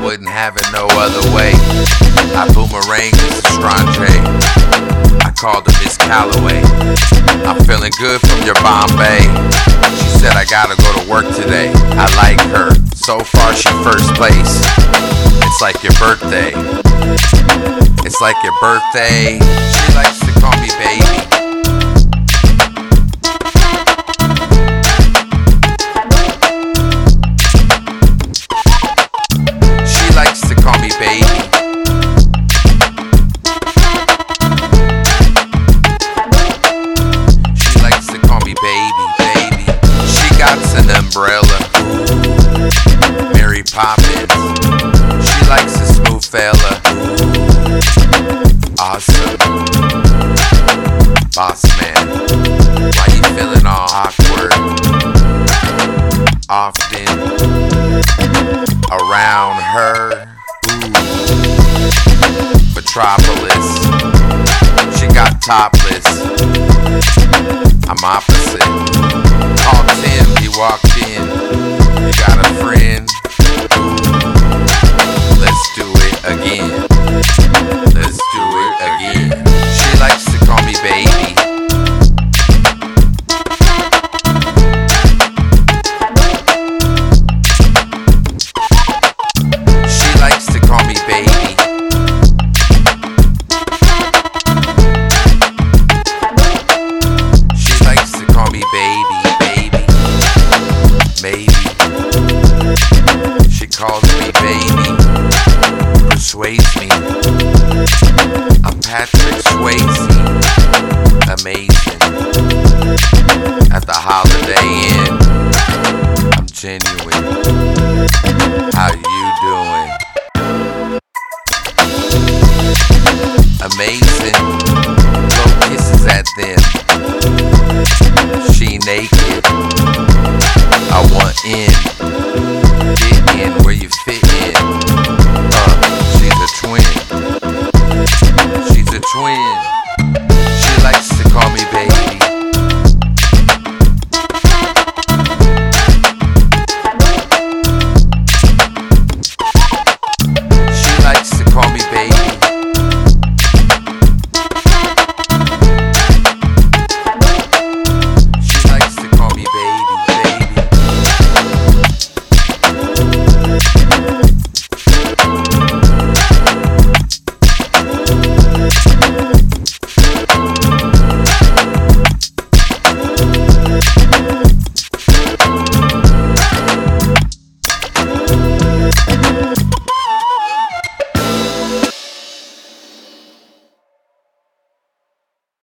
wouldn't have it no other way. I boomerang Mrs. Strange. I called her Miss Calloway. I'm feeling good from your Bombay. She said I gotta go to work today. I like her. So far she first place. It's like your birthday. It's like your birthday. She likes to call me baby. She likes to call me baby. She likes to call me baby, baby. She got an umbrella. Mary Poppins. She likes a smooth fella. Awesome. Boss man. Why you feeling all awkward? Often around her. Metropolis. She got topless. I'm opposite. Called Tim, he walked in. You got a friend? Let's do it again. Let's do it again. She likes to call me baby. She likes to call me baby. She likes to call me baby, baby. Maybe. She calls me baby. Persuades me. I'm Patrick Swayze.